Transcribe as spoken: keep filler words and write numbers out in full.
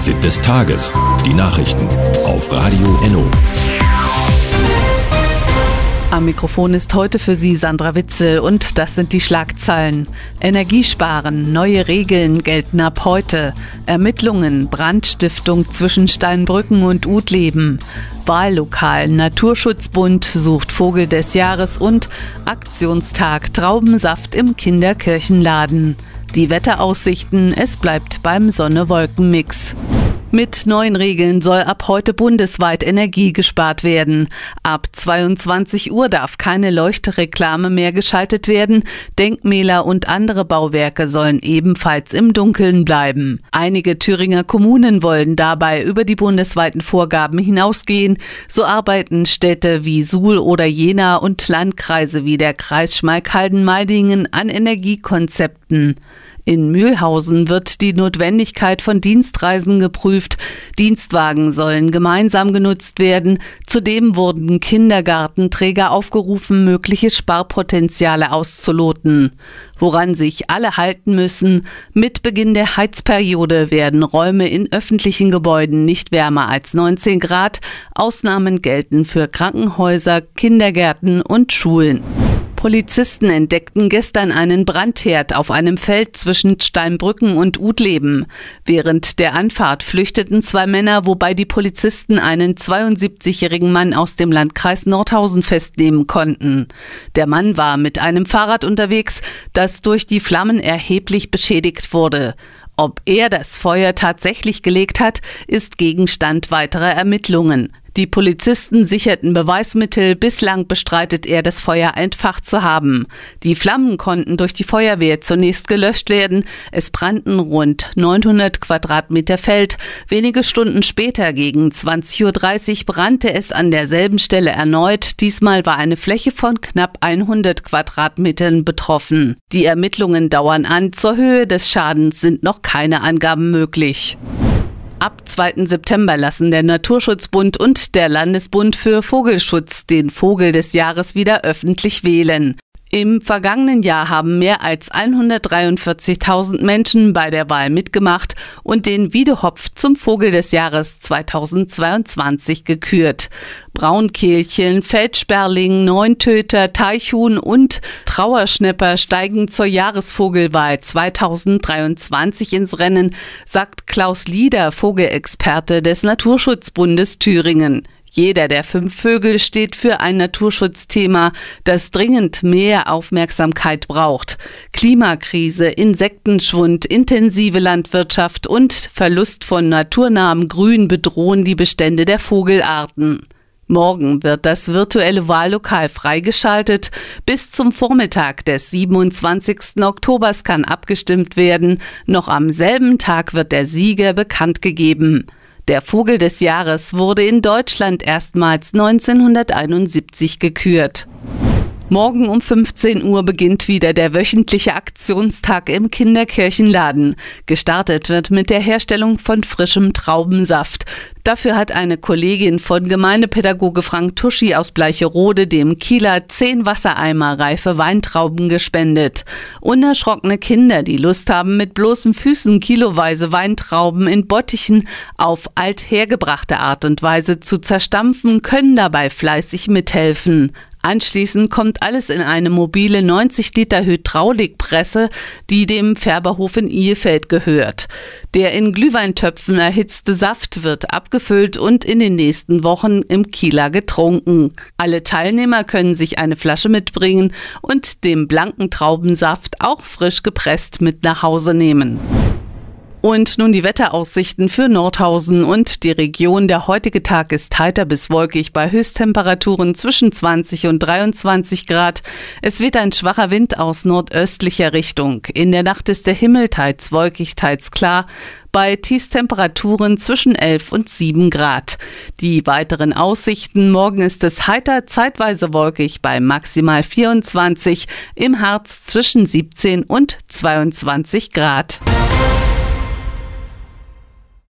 Fazit des Tages. Die Nachrichten auf Radio Enno. Am Mikrofon ist heute für Sie Sandra Witzel und das sind die Schlagzeilen. Energiesparen, neue Regeln gelten ab heute. Ermittlungen, Brandstiftung zwischen Steinbrücken und Utleben. Wahllokal, Naturschutzbund sucht Vogel des Jahres und Aktionstag Traubensaft im Kinderkirchenladen. Die Wetteraussichten, es bleibt beim Sonne-Wolken-Mix. Mit neuen Regeln soll ab heute bundesweit Energie gespart werden. Ab zweiundzwanzig Uhr darf keine Leuchtreklame mehr geschaltet werden. Denkmäler und andere Bauwerke sollen ebenfalls im Dunkeln bleiben. Einige Thüringer Kommunen wollen dabei über die bundesweiten Vorgaben hinausgehen. So arbeiten Städte wie Suhl oder Jena und Landkreise wie der Kreis Schmalkalden-Meidingen an Energiekonzepten. In Mühlhausen wird die Notwendigkeit von Dienstreisen geprüft. Dienstwagen sollen gemeinsam genutzt werden. Zudem wurden Kindergartenträger aufgerufen, mögliche Sparpotenziale auszuloten. Woran sich alle halten müssen: Mit Beginn der Heizperiode werden Räume in öffentlichen Gebäuden nicht wärmer als neunzehn Grad. Ausnahmen gelten für Krankenhäuser, Kindergärten und Schulen. Polizisten entdeckten gestern einen Brandherd auf einem Feld zwischen Steinbrücken und Utleben. Während der Anfahrt flüchteten zwei Männer, wobei die Polizisten einen zweiundsiebzigjährigen Mann aus dem Landkreis Nordhausen festnehmen konnten. Der Mann war mit einem Fahrrad unterwegs, das durch die Flammen erheblich beschädigt wurde. Ob er das Feuer tatsächlich gelegt hat, ist Gegenstand weiterer Ermittlungen. Die Polizisten sicherten Beweismittel, bislang bestreitet er, das Feuer entfacht zu haben. Die Flammen konnten durch die Feuerwehr zunächst gelöscht werden. Es brannten rund neunhundert Quadratmeter Feld. Wenige Stunden später, gegen zwanzig Uhr dreißig, brannte es an derselben Stelle erneut. Diesmal war eine Fläche von knapp hundert Quadratmetern betroffen. Die Ermittlungen dauern an. Zur Höhe des Schadens sind noch keine Angaben möglich. Ab zweiten September lassen der Naturschutzbund und der Landesbund für Vogelschutz den Vogel des Jahres wieder öffentlich wählen. Im vergangenen Jahr haben mehr als hundertdreiundvierzigtausend Menschen bei der Wahl mitgemacht und den Wiedehopf zum Vogel des Jahres zweitausendzweiundzwanzig gekürt. Braunkehlchen, Feldsperling, Neuntöter, Teichhuhn und Trauerschnäpper steigen zur Jahresvogelwahl zweitausenddreiundzwanzig ins Rennen, sagt Klaus Lieder, Vogelexperte des Naturschutzbundes Thüringen. Jeder der fünf Vögel steht für ein Naturschutzthema, das dringend mehr Aufmerksamkeit braucht. Klimakrise, Insektenschwund, intensive Landwirtschaft und Verlust von naturnahem Grün bedrohen die Bestände der Vogelarten. Morgen wird das virtuelle Wahllokal freigeschaltet. Bis zum Vormittag des siebenundzwanzigsten Oktobers kann abgestimmt werden. Noch am selben Tag wird der Sieger bekannt gegeben. Der Vogel des Jahres wurde in Deutschland erstmals neunzehnhunderteinundsiebzig gekürt. Morgen um fünfzehn Uhr beginnt wieder der wöchentliche Aktionstag im Kinderkirchenladen. Gestartet wird mit der Herstellung von frischem Traubensaft. Dafür hat eine Kollegin von Gemeindepädagoge Frank Tuschi aus Bleicherode dem Kieler zehn Wassereimer reife Weintrauben gespendet. Unerschrockene Kinder, die Lust haben, mit bloßen Füßen kiloweise Weintrauben in Bottichen auf althergebrachte Art und Weise zu zerstampfen, können dabei fleißig mithelfen. Anschließend kommt alles in eine mobile neunzig Liter Hydraulikpresse, die dem Färberhof in Ihefeld gehört. Der in Glühweintöpfen erhitzte Saft wird abgefüllt und in den nächsten Wochen im Kieler getrunken. Alle Teilnehmer können sich eine Flasche mitbringen und den blanken Traubensaft auch frisch gepresst mit nach Hause nehmen. Und nun die Wetteraussichten für Nordhausen und die Region. Der heutige Tag ist heiter bis wolkig bei Höchsttemperaturen zwischen zwanzig und dreiundzwanzig Grad. Es weht ein schwacher Wind aus nordöstlicher Richtung. In der Nacht ist der Himmel teils wolkig, teils klar, bei Tiefstemperaturen zwischen elf und sieben Grad. Die weiteren Aussichten: Morgen ist es heiter, zeitweise wolkig bei maximal vierundzwanzig, im Harz zwischen siebzehn und zweiundzwanzig Grad.